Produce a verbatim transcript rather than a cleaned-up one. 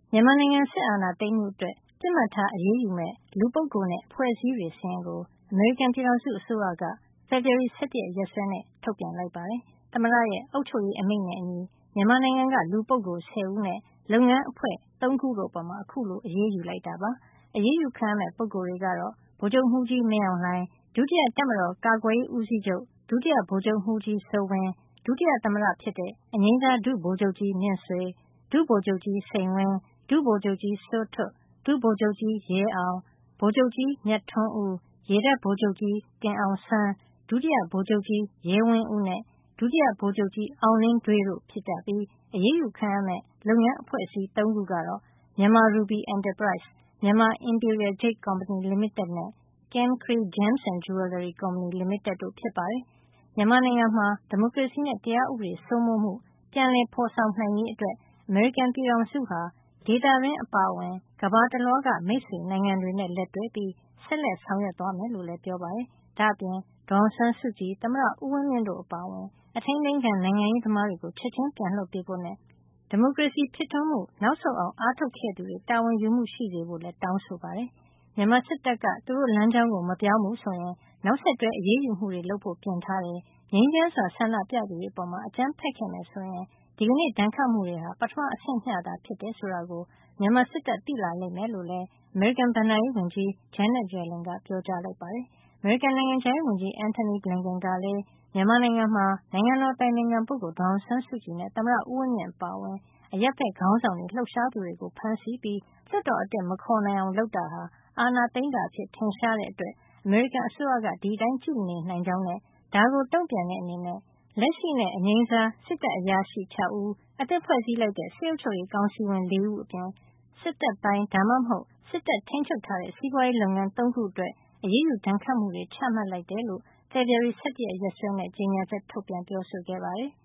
မြန်မာနိုင်ငံစစ်အာဏာသိမ်းမှုအတွက်ပစ်မှတ်ထားအရေးယူမဲ့လူပုဂ္ဂိုလ်နဲ့အဖွဲ့အစည်းတွေစာရင်းကိုအမေရိကန်ပြည်ထောင်စုအစိုးရကဖေဖေါ်ဝါရီ ၁၁ ရက်ရက်စွဲနဲ့ထုတ်ပြန်လိုက်ပါတယ်။သမ္မတရဲ့အုပ်ချုပ်ရေးအမိန့်နဲ့အညီမြန်မာနိုင်ငံကလူပုဂ္ဂိုလ် ဆယ် ဦးနဲ့လုပ်ငန်းအဖွဲ့ သုံး ခုတို့အပေါ်အခုလိုအရေးယူလိုက်တာပါ။အရေးယူခံရမယ့်ပုဂ္ဂိုလ်တွေကတော့ဗိုလ်ချုပ်မှူးကြီးမင်းအောင်လှိုင်၊ ဒုတိယတပ်မတော်ကာကွယ်ရေးဦးစီးချုပ် ဒုတိယဗိုလ်ချုပ်မှူးကြီးစိုးဝင်း၊ ဒုတိယသမ္မတဖြစ်တဲ့အငြိမ်းစားဒုဗိုလ်ချုပ်ကြီးမြင့်ဆွေ၊ ဒုဗိုလ်ချုပ်ကြီးစိန်ဝင်း၊ ဒုဗိုလ်ချုပ်ကြီးစိုးထွဋ်၊ ဒုဗိုလ်ချုပ်ကြီးရဲအောင်၊ ဗိုလ်ချုပ်ကြီးမြတ်ထွန်းဦး၊ ရေတပ်ဗိုလ်ချုပ်ကြီးတင်အောင်ဆန်း၊ ဒုတိယဗိုလ်ချုပ်ကြီးရဲဝင်းဦးနဲ့ ဒုတိယဗိုလ်ချုပ်ကြီးအောင်လင်းဒွေးတို့ဖြစ်ကြပြီးအရေးယူခံရမယ့်လုပ်ငန်းအဖွဲ့အစည်း သုံး ခုကတော့ Myanmar Ruby Enterprise ၊ Myanmar Imperial Jade Company Limited နဲ့ Kiamkray Gems and Jewellery Company Limited တို့ဖြစ်ပါတယ်။ မြန်မာနိုင်ငံမှာဒီမိုကရေစီနဲ့တရားဥပဒေစိုးမိုးမှုပြန်လည်ဖေါ်ဆောင်နိုင်ရေးအတွက်အမေရိကန်ပြည်ထောင်စုဟာဒေသတွင်းအပါအဝင်ကမ္ဘာတလွှားကမိတ်ဆွေနိုင်ငံတွေနဲ့လက်တွဲပြီးဆက်လက်ဆောင်ရွက်သွားမယ်လို့လည်းပြောပါတယ်။ဒါ့အပြင်ဒေါ်အောင်ဆန်းစုကြည်၊ သမ္မတဦးဝင်းမြင့်တို့အပါအဝင်အထိန်းသိမ်းခံနိုင်ငံရေးသမားတွေကိုချက်ချင်းပြန်လွှတ်ပေးဖို့နဲ့ဒီမိုကရေစီဖြစ်ထွန်းမှုနောက်ဆုတ်အောင်အားထုတ်ခဲ့သူတွေတာဝန်ယူမှုရှိစေဖို့လည်းတောင်းဆိုပါတယ်။မြန်မာစစ်တပ်ကသူတို့လမ်းကြောင်းကိုမပြောင်းဘူးဆိုရင်နောက်ဆက်တွဲအရေးယူမှုတွေလုပ်ဖို့ပြင်ထားတယ်။ငြိမ်းချမ်းစွာဆန္ဒပြသူတွေအပေါ်အကြမ်းဖက်ခဲ့မယ်ဆိုရင်ဒီကနေ့ဒဏ်ခတ်မှုတွေဟာပထမအဆင့်မျှသာဖြစ်တယ်ဆိုတာကိုမြန်မာစစ်တပ်သိလာလိမ့်မယ်လို့လည်းအမေရိကန်ဘဏ္ဍာရေးဝန်ကြီး Janet Yellen ကပြောကြားလိုက်ပါတယ်။ အမေရိကန်နိုင်ငံခြားရေးဝန်ကြီး Antony Blinken ကလည်းမြန်မာနိုင်ငံမှာနိုင်ငံတော်အတိုင်ပင်ခံပုဂ္ဂိုလ်ဒေါ်အောင်ဆန်းစုကြည်နဲ့သမ္မတဦးဝင်းမြင့်အပါအဝင်အရပ်ဘက်ခေါင်းဆောင်တွေလှုပ်ရှားသူတွေကိုဖမ်းဆီးပြီးလွှတ်တော်အတင်းမခေါ်နိုင်အောင်လုပ်တာဟာအာဏာသိမ်းတာအဖြစ်ထင်ရှားတဲ့အတွက်အမေရိကန်အစိုးရကဒီအတိုင်းကြည့်မနေနိုင်ကြောင်းနဲ့ဒါကိုတုံ့ပြန်တဲ့အနေနဲ့လက်ရှိနဲ့အငြိမ်းစားစစ်တပ်အရာရှိ ၆ ဦးအသစ်ဖွဲ့စည်းလိုက်တဲ့စစ်အုပ်ချုပ်ရေးကောင်စီဝင် ၄ ဦးအပြင်စစ်တပ်ပိုင်ဒါမှမဟုတ်စစ်တပ်ထိန်းချုပ်ထားတဲ့စီးပွါးရေးလုပ်ငန်း သုံး ခုအတွက်အရေးယူဒဏ်ခတ်မှုတွေချမှတ်လိုက်တယ်လို့ဖေဖေါ်ဝါရီ ၁၁ ရက်ရက်စွဲနဲ့ကြေညာချက်ထုတ်ပြန်ပြောဆိုခဲ့ပါတယ်။